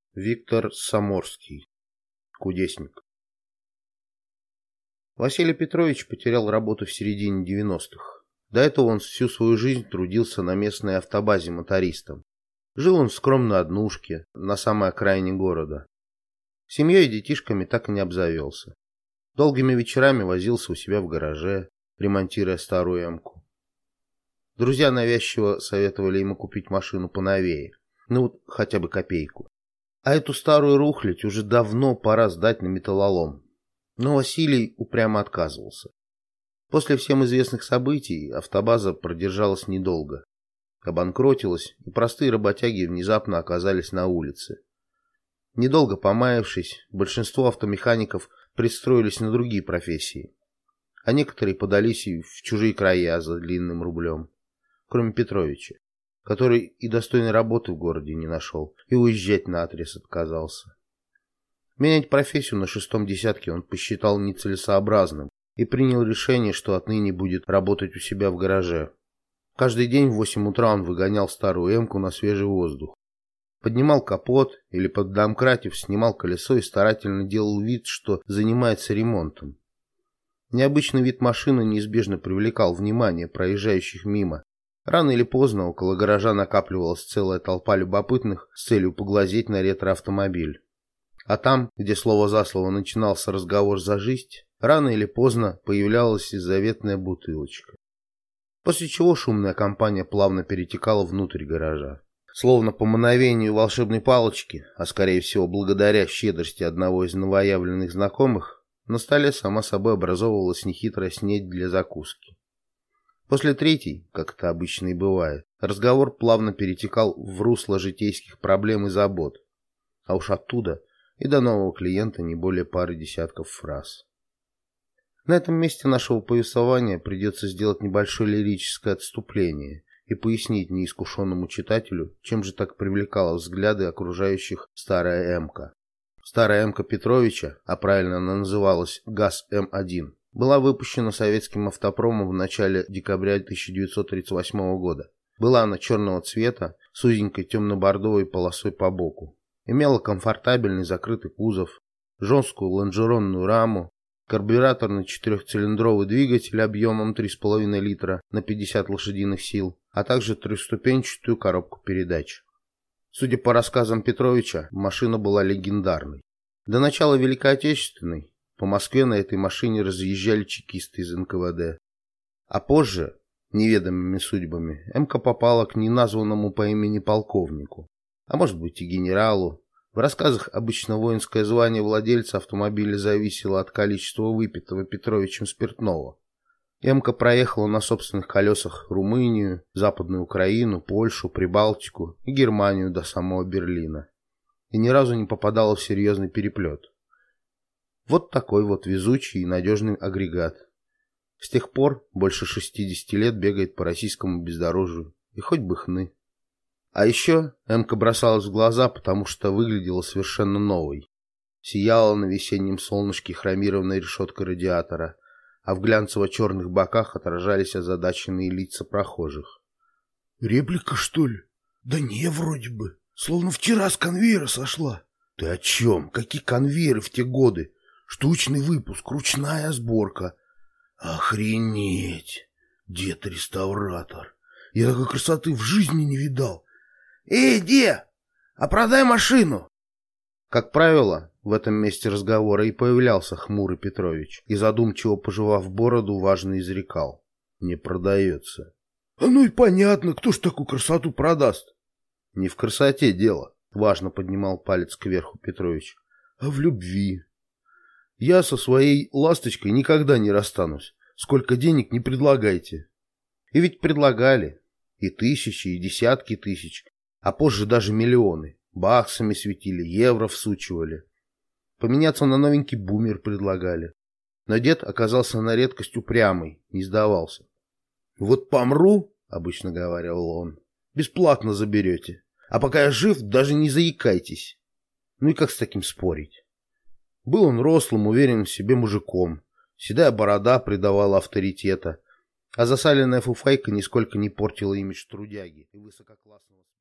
Виктор Саморский. Кудесник. Василий Петрович потерял работу в середине 90-х. До этого он всю свою жизнь трудился на местной автобазе мотористом. Жил он в скромной однушке на самой окраине города. Семьей и детишками так и не обзавелся. Долгими вечерами возился у себя в гараже, ремонтируя старую эмку. Друзья навязчиво советовали ему купить машину поновее, хотя бы копейку. А эту старую рухлядь уже давно пора сдать на металлолом. Но Василий упрямо отказывался. После всем известных событий автобаза продержалась недолго. Обанкротилась, и простые работяги внезапно оказались на улице. Недолго помаявшись, большинство автомехаников пристроились на другие профессии, а некоторые подались и в чужие края за длинным рублем, кроме Петровича, который и достойной работы в городе не нашел, и уезжать наотрез отказался. Менять профессию на шестом десятке он посчитал нецелесообразным и принял решение, что отныне будет работать у себя в гараже. Каждый день в 8 утра он выгонял старую эмку на свежий воздух. Поднимал капот или, поддомкратив, снимал колесо и старательно делал вид, что занимается ремонтом. Необычный вид машины неизбежно привлекал внимание проезжающих мимо. Рано или поздно около гаража накапливалась целая толпа любопытных с целью поглазеть на ретроавтомобиль. А там, где слово за слово начинался разговор за жизнь, рано или поздно появлялась и заветная бутылочка. После чего шумная компания плавно перетекала внутрь гаража. Словно по мановению волшебной палочки, а скорее всего благодаря щедрости одного из новоявленных знакомых, на столе сама собой образовывалась нехитрая снедь для закуски. После третьей, как это обычно и бывает, разговор плавно перетекал в русло житейских проблем и забот, а уж оттуда и до нового клиента не более пары десятков фраз. На этом месте нашего повествования придется сделать небольшое лирическое отступление и пояснить неискушенному читателю, чем же так привлекала взгляды окружающих старая эмка. Старая эмка Петровича, а правильно она называлась ГАЗ-М1, была выпущена советским автопромом в начале декабря 1938 года. Была она черного цвета с узенькой темно-бордовой полосой по боку. Имела комфортабельный закрытый кузов, жесткую лонжеронную раму, карбюраторный четырехцилиндровый двигатель объемом 3,5 литра на 50 лошадиных сил, а также трехступенчатую коробку передач. Судя по рассказам Петровича, машина была легендарной. До начала Великой Отечественной по Москве на этой машине разъезжали чекисты из НКВД. А позже, неведомыми судьбами, эмка попала к неназванному по имени полковнику, а может быть и генералу. В рассказах обычно воинское звание владельца автомобиля зависело от количества выпитого Петровичем спиртного. Эмка проехала на собственных колесах Румынию, Западную Украину, Польшу, Прибалтику и Германию до самого Берлина. И ни разу не попадала в серьезный переплет. Вот такой вот везучий и надежный агрегат. С тех пор больше 60 лет бегает по российскому бездорожью, и хоть бы хны. А еще эмка бросалась в глаза, потому что выглядела совершенно новой. Сияла на весеннем солнышке хромированной решеткой радиатора, а в глянцево-черных боках отражались озадаченные лица прохожих. «Реплика, что ли? Да не, вроде бы. Словно вчера с конвейера сошла». «Ты о чем? Какие конвейеры в те годы? Штучный выпуск, ручная сборка». «Охренеть! Дед-реставратор! Я такой красоты в жизни не видал. Эй, де, а продай машину!» Как правило, в этом месте разговора и появлялся хмурый Петрович и, задумчиво пожевав бороду, важно изрекал: «Не продается». «А ну и понятно, кто ж такую красоту продаст?» «Не в красоте дело», — важно поднимал палец кверху Петрович, — «а в любви. Я со своей ласточкой никогда не расстанусь, сколько денег не предлагайте». И ведь предлагали и тысячи, и десятки тысяч, а позже даже миллионы. Баксами светили, евро всучивали. Поменяться на новенький бумер предлагали. Но дед оказался на редкость упрямый, не сдавался. «Вот помру, — обычно говорил он, — бесплатно заберете. А пока я жив, даже не заикайтесь». Ну и как с таким спорить? Был он рослым, уверенным в себе мужиком. Седая борода придавала авторитета, а засаленная фуфайка нисколько не портила имидж трудяги и высококлассного